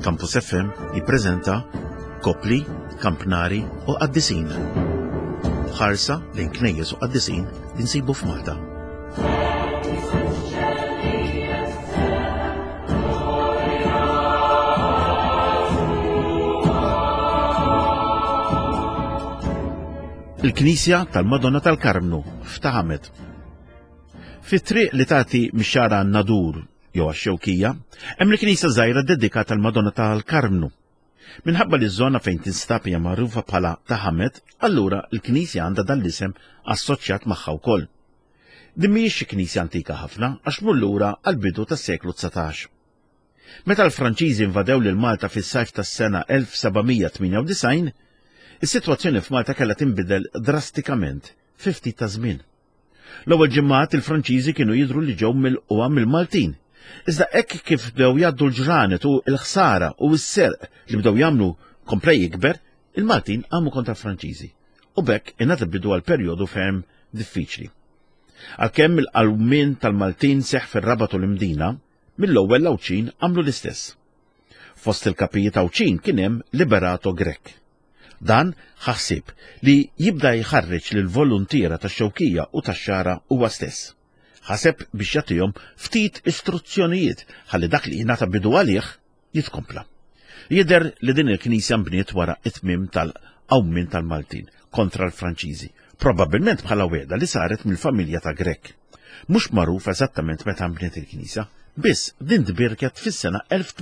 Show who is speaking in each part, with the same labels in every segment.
Speaker 1: Campus FM jippreżenta Kopli, Kampnari u Qaddisin. Ħarsa lejn knejjes u qaddisin li nsibu f'Malta. Il-Knisja tal-Madonna tal-Karmnu f'Taħamet. Fit-triq li tagħti mix-xara Nadur jew għax-Xewkija, hemm il-Knisja żgħira dedikata tal-Madonna tal-Karmnu. Minħabba li ż-żona fejn tinstab hija magħrufa bħala Taħamet, allura l-Knisja għandha dan l-isem assoċjat magħha wkoll. Din mhijiex xi knisja antika ħafna għax tmur lura għall-bidu tas-seklu 19. Meta l-Franċiżi invadew lil Malta fis-sajf tas-sena 1798, is-sitwazzjoni f'Malta kellha tinbidel drastikament fi ftit ta' żmien. L-ewwel ġimgħat il-Franċiżi kienu jidhru li ġew milquha mill-Maltin. Iżda hekk kif bdew jgħaddu l-ġranet u l-ħsara u s-serq li bdew jagħmlu komplej jikber, il-Maltin għamu kontra Franċiżi. U bekk ingħata bidu għal perjodu ferm diffiċli. Għalkemm il-qalwmin tal-Maltin seħħ fir-Rabat u l-Mdina, mill-ewwel l-Awċin għamlu l-istess. Fost il-kapijiet Awċin kien hemm Liberato Grek. Dan ħassib li jibda jħarreġ lil volontiera tax-Xewkija u tax-Xara huwa stess. Ħaseb biex jagħtihom ftit istruzzjonijiet ħalli dak li jingħata bidu għalih jitkompla. Jidher li din il-Knisja mbniet wara t-tmiem tal-qawmin tal-Maltin kontra l-Franċiżi, probabbilment bħala wegħda li saret mill-familja ta' Grek. Mhux magħruf eżattament meta mbniet il-Knisja, biss din tbirket fis-sena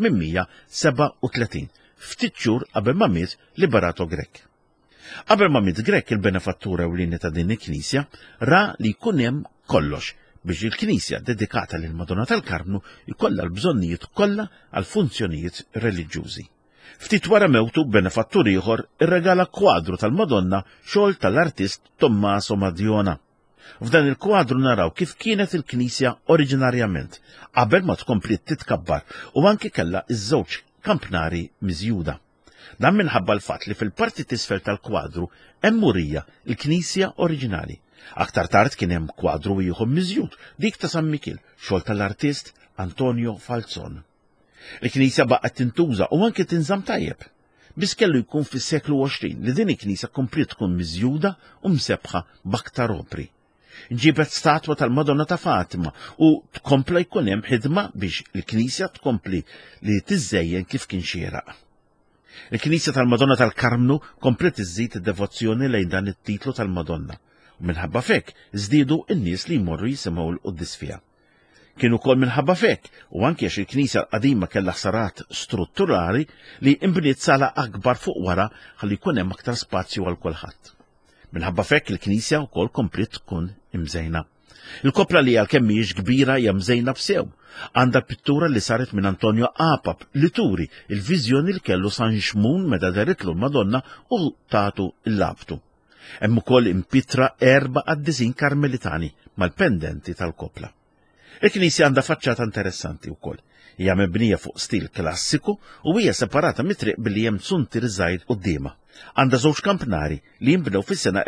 Speaker 1: 1837. Ftit xhur qabel ma miet Liberato Grek. Qabel ma miet Grek, il-benefattura ewlieni ta' din il-Knisja ra li jkun hemm kollox biex il-Knisja dedikata lil Madonna tal-Karmnu jkollha l-bżonnijiet kollha għal funzjonijiet reliġjużi. Ftit wara mewtu benefattur ieħor irregala kwadru tal-Madonna xogħol tal-artist Tommaso Madjona. F'dan il-kwadru naraw kif kienet il-Knisja oriġinarjament qabel ma tkompli titkabbar u anke kellha iż-żewġ kampnari miżjuda. Dan minħabba l-fatt li fil-parti t'isfel tal-kwadru hemm murija il-Knisja oriġinali. Aktar tard kien hemm kwadru ieħor miżjud, dik ta' San Mikil, xogħol tal-artist Antonio Falzon. Il-Knisja baqgħet tintuża u anke tinżamm tajjeb. Biss kellu jkun fis-seklu 20 li din il-Knisja kompli tkun miżjuda u msebħa b'aktar opri. Ġibet statwa tal-Madonna ta' Fatima u tkompla jkun hemm ħidma biex il-Knisja tkompli li tiżżejjen kif kien xieraq. Il-Knisja tal-Madonna tal-Karmnu komplet iżżid id-devozzjoni lejn dan it-titlu tal-Madonna u minħabba fek żdiedu n-nies li jmorru jisimgħu l-qudies fiha. Kien ukoll minħabba fek u anke għax il-Knisja qadima kellha ħsarat strutturali li imbniet sala akbar fuq wara ħalli jkun hemm aktar spazju għal kulħadd. Minħabba fekk il-Knisja wkoll komplet tkun imżejna. Il-kopla li għalkemm mhijiex kbira hija mżejna b'sew. Għandha pittura li saret minn Antonio Apap li turi il-viżjoni li kellu San Xmun meta deritlu l-Madonna u tagħtu l-labtu. Hemm ukoll impitra 4 qaddisin karmelitani mal-pendenti tal-kopla. Il-Knisja għandha faċċata interessanti wkoll. Hija mebnija fuq stil klassiku u hija separata mit-triq billi hemm suntir żgħir qudiemha. Għandha żewġ kampnari li jinbnew fis-sena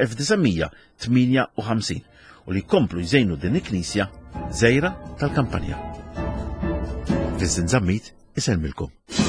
Speaker 1: 1958 u li jkomplu jżejnu din il-Knisja żejra tal-Kampanja. Fiż-żinżammit isellmilkom.